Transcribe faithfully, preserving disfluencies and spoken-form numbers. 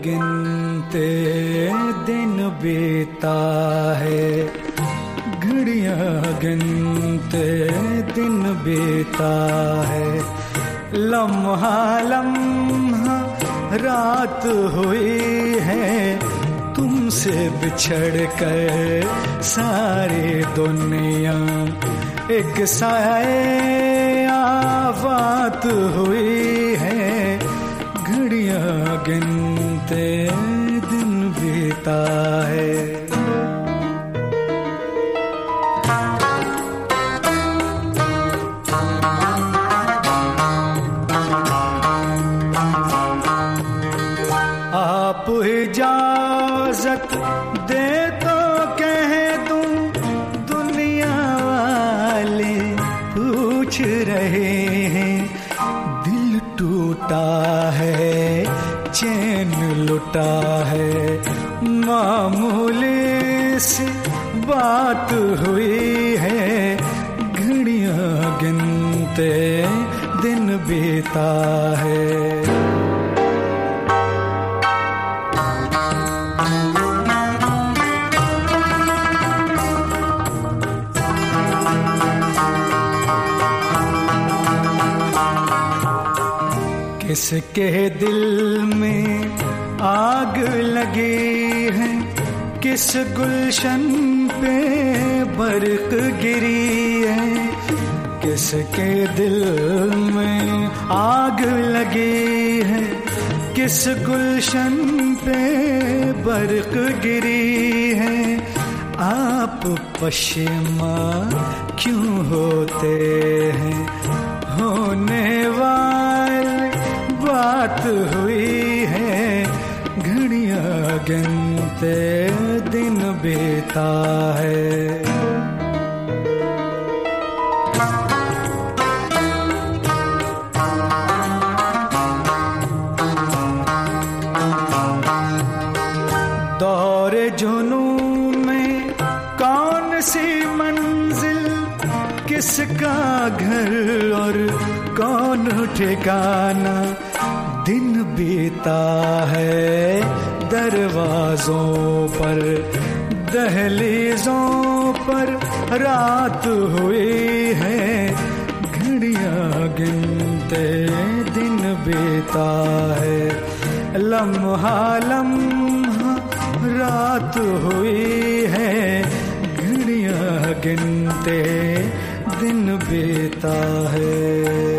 गिनते दिन बीता है, घड़ियां गिनते दिन बीता है। लम्हा लम्हा रात हुई है, तुमसे बिछड़ कर सारी दुनिया एक साए आफात हुई है। घड़ियां गिनते दिन बीता है। आप इजाजत दे तो कह दूं, दुनिया वाले पूछ रहे हैं। दिल टूटा है, चैन लुटा है, मामूली सी बात हुई है। घड़ियां गिनते दिन बीता है। किसके दिल में आग लगी है, किस गुलशन पे बरक गिरी है। किसके दिल में आग लगी है, किस गुलशन पे बरक गिरी है। आप पश्चिमा क्यों होते हैं, होने वाले बात हुई है। घड़ियां गिनते दिन बीता है। दौरे जुनून में कौन सी मंजिल, किसका घर और कौन ठिकाना। दिन बीता है दरवाजों पर, दहलीजों पर रात हुई है। घड़ियां गिनते दिन बीता है। लम्हा लम्हा रात हुई है, घड़ियां गिनते दिन बीता है।